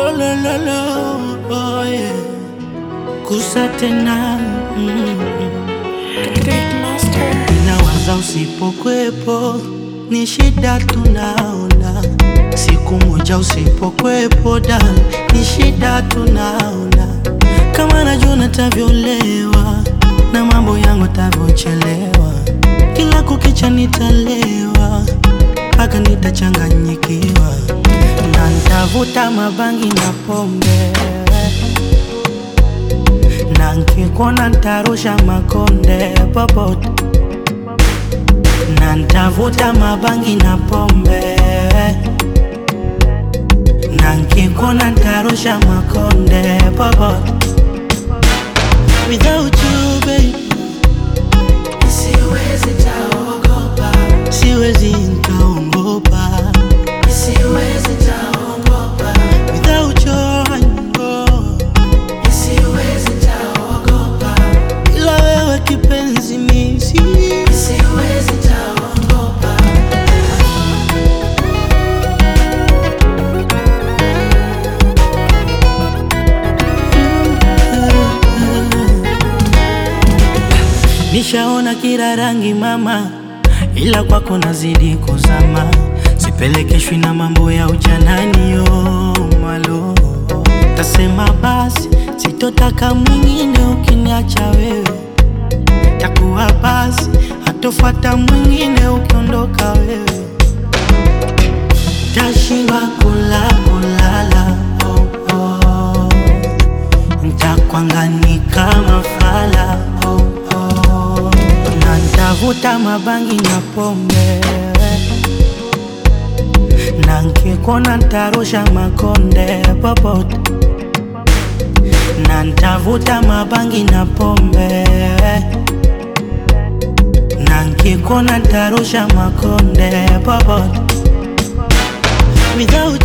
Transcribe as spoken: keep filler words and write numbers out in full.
Oh la la la, oh yeah. Kusa tena inawaza usipokwepo, ni shida tunaona. Siku moja usipokwepo dal, ni shida tunaona. Kama najua natavyolewa, na mambo yangu tavyochelewa. Kila kukicha nitalewa, paka nitachanganyikiwa. Na nitavuta mabangi na pombe, na nkikuona nitarusha makonde popote. Na nitavuta mabangi na pombe, na nkikuona nitarusha makonde popote. Without you baby, siwezi taogopa, siwezi nitaogopa, siwezi taogopa. Without your hand, siwezi taogopa, ila wewe kipenzi mimi siwezi taogopa. Nishaona kila rangi mama, ila kwako nazidi kuzama. Sipelekeshwi na mambo ya ujanani yo malo. Tasema basi, sitotaka mwingine ukiniacha wewe. Takuwa basi, hatofuata mwingine ukiondoka wewe. Tashindwa kula kulala, oh oh. Ntakuangani kama fala, oh oh. Na ntavuta mabangi na pombe, na nkikuona nitarusha makonde popote. Na ntavuta mabangi na pombe, na nkikuona nitarusha makonde popote. Without